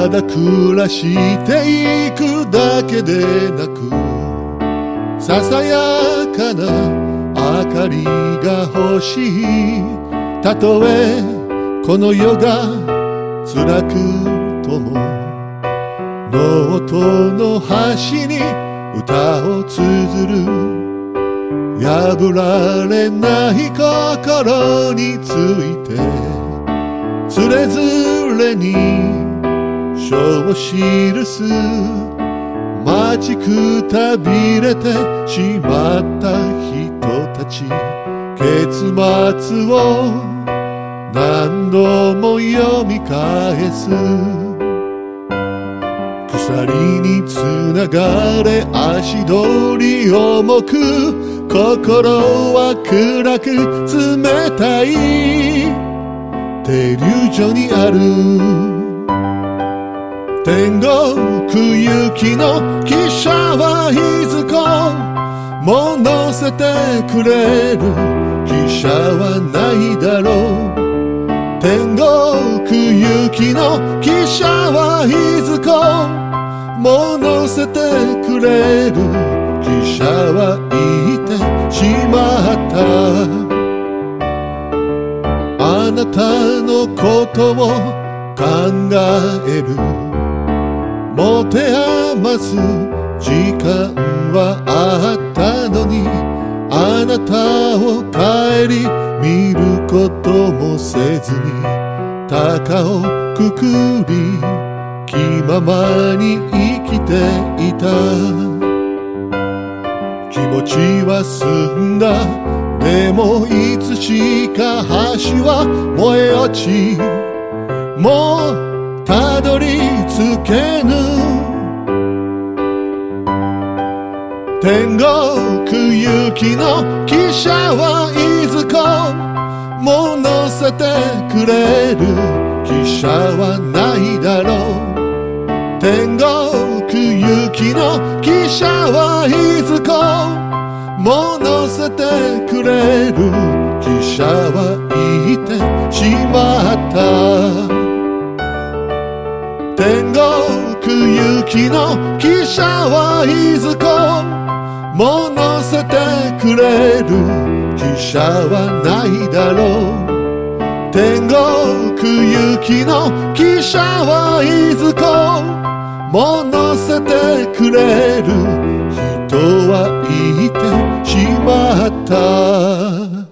ただ暮らしていくだけでなく、ささやかな明かりが欲しい。たとえこの世が辛くとも、ノートの端に歌を綴る。破られない心について、つれづれに書を記す。待ちくたびれてしまった人たち、結末を何度も読み返す。鎖につながれ足取り重く、心は暗く冷たい停留所にある。天国行きの汽車はいずこも乗せてくれる汽車はないだろう。天国行きの汽車はいずこも乗せてくれる汽車はいてしまった。あなたのことを考える。持て余す時間はあったのに、あなたを顧みることもせずに、高をくくり気ままに生きていた。気持ちは澄んだ。でもいつしか橋は燃え落ち、もうたどり着けぬ。天国行きの汽車はいずこも乗せてくれる汽車はないだろう。天国行きの汽車はいずこも乗せてくれる汽車はいてしまった。天国行きの汽車はいずこも乗せてくれる汽車はないだろう。天国行きの汽車はいずこも乗せてくれる人はいてしまった。